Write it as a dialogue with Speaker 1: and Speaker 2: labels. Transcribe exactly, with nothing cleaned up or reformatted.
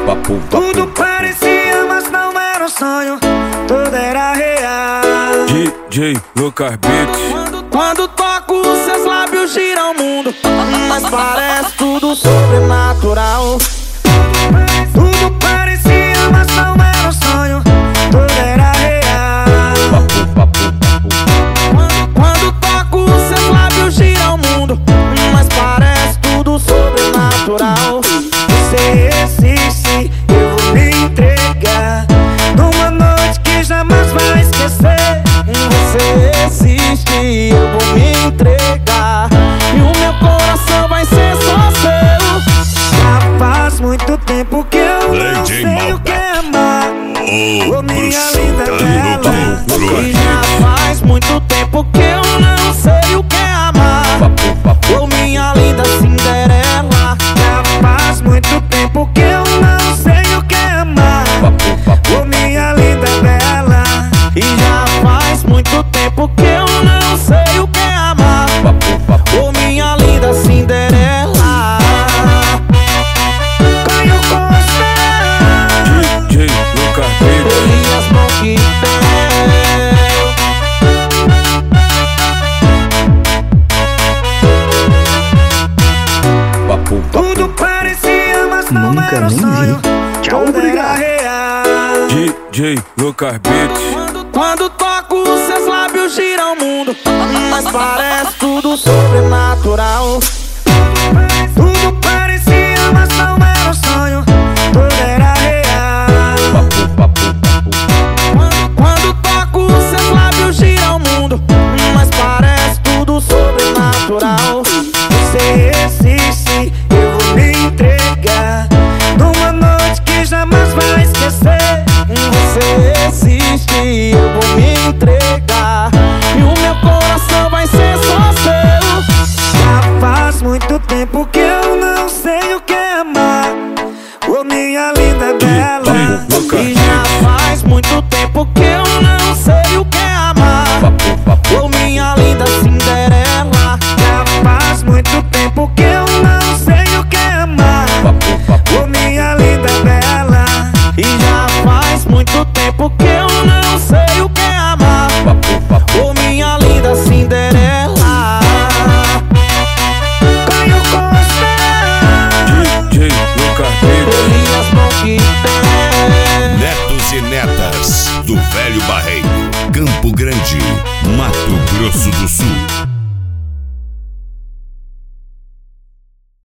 Speaker 1: papo, papo.
Speaker 2: Tudo parecia, mas não era um sonho, tudo era real.
Speaker 1: D J Lucas Beats.
Speaker 2: Quando, quando toco, seus lábios giram o mundo, mas parece tudo sobrenatural. Tudo parecia, mas não era um sonho, tudo era real.
Speaker 1: Papo, papo, papo.
Speaker 2: Quando, quando toco, seus lábios giram o mundo, mas parece tudo sobrenatural. Você existe, eu vou me entregar numa noite que jamais vai esquecer. Você existe, eu vou me entregar e o meu coração vai ser só seu. Já faz muito tempo que eu não sei o que é amar, ô minha linda bela. E já faz muito tempo que eu não sei o que é amar, ô minha linda Cinderela. Já faz muito tempo que eu não sei o que é amar, ô minha linda bela. E já faz muito tempo que eu não sei o que é amar, ô minha linda Cinderela. Caiu com você,
Speaker 1: D J Lucas Beats.
Speaker 2: e as mãos que tem.
Speaker 1: Papo, papo.
Speaker 2: Tudo parecia, mas não
Speaker 3: Nunca
Speaker 2: era um
Speaker 3: nem
Speaker 2: sonho,
Speaker 3: vi. Tchau,
Speaker 2: tudo era
Speaker 3: obrigado.
Speaker 2: real.
Speaker 1: D J Lucas Beats.
Speaker 2: Quando, quando toco, seus lábios giram o mundo, mas parece tudo sobrenatural. Tudo parecia, mas não era um sonho, tudo era real.
Speaker 1: Papo, papo, papo.
Speaker 2: Quando, quando toco, seus lábios giram o mundo, mas parece tudo sobrenatural. Você existe, eu vou me entregar numa noite que jamais vai esquecer. Você existe, eu vou me entregar e o meu coração vai ser só seu. Já faz muito tempo que eu não sei o que é amar, ô minha linda bela. E já faz muito tempo que eu não sei o que é amar, ô minha linda Cinderela. Já faz muito tempo que eu não sei o que é amar, ô minha linda bela. E já faz muito tempo que eu não sei o que é amar, ô minha linda Cinderela. Caiu com você,
Speaker 1: D J Lucas Beats.
Speaker 2: e as mãos que tem.
Speaker 4: Netos e netas do Velho Barreiro, Campo Grande, Mato Grosso do Sul.